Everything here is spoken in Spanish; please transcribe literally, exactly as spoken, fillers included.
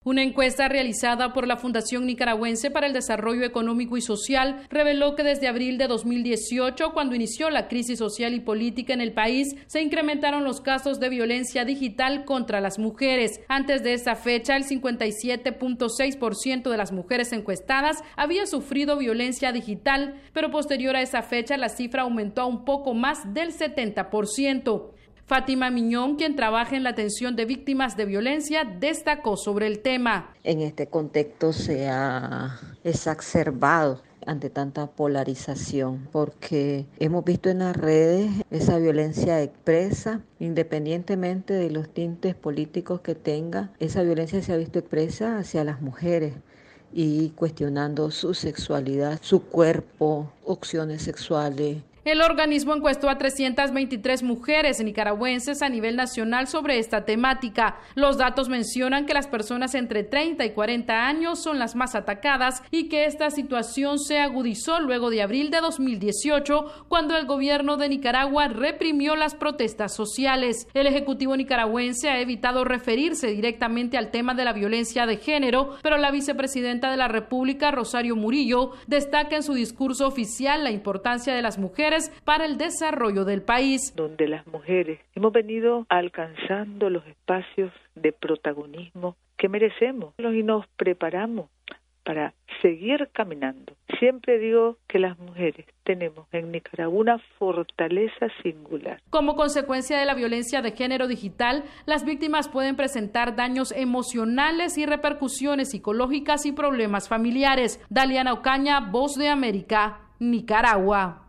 Una encuesta realizada por la Fundación Nicaragüense para el Desarrollo Económico y Social reveló que desde abril de dos mil dieciocho, cuando inició la crisis social y política en el país, se incrementaron los casos de violencia digital contra las mujeres. Antes de esa fecha, el cincuenta y siete punto seis por ciento de las mujeres encuestadas había sufrido violencia digital, pero posterior a esa fecha la cifra aumentó a un poco más del setenta por ciento. Fátima Miñón, quien trabaja en la atención de víctimas de violencia, destacó sobre el tema. En este contexto se ha exacerbado ante tanta polarización, porque hemos visto en las redes esa violencia expresa, independientemente de los tintes políticos que tenga, esa violencia se ha visto expresa hacia las mujeres y cuestionando su sexualidad, su cuerpo, opciones sexuales. El organismo encuestó a trescientas veintitrés mujeres nicaragüenses a nivel nacional sobre esta temática. Los datos mencionan que las personas entre treinta y cuarenta años son las más atacadas y que esta situación se agudizó luego de abril de dos mil dieciocho, cuando el gobierno de Nicaragua reprimió las protestas sociales. El Ejecutivo nicaragüense ha evitado referirse directamente al tema de la violencia de género, pero la vicepresidenta de la República, Rosario Murillo, destaca en su discurso oficial la importancia de las mujeres para el desarrollo del país. Donde las mujeres hemos venido alcanzando los espacios de protagonismo que merecemos y nos preparamos para seguir caminando. Siempre digo que las mujeres tenemos en Nicaragua una fortaleza singular. Como consecuencia de la violencia de género digital, las víctimas pueden presentar daños emocionales y repercusiones psicológicas y problemas familiares. Daliana Ocaña, Voz de América, Nicaragua.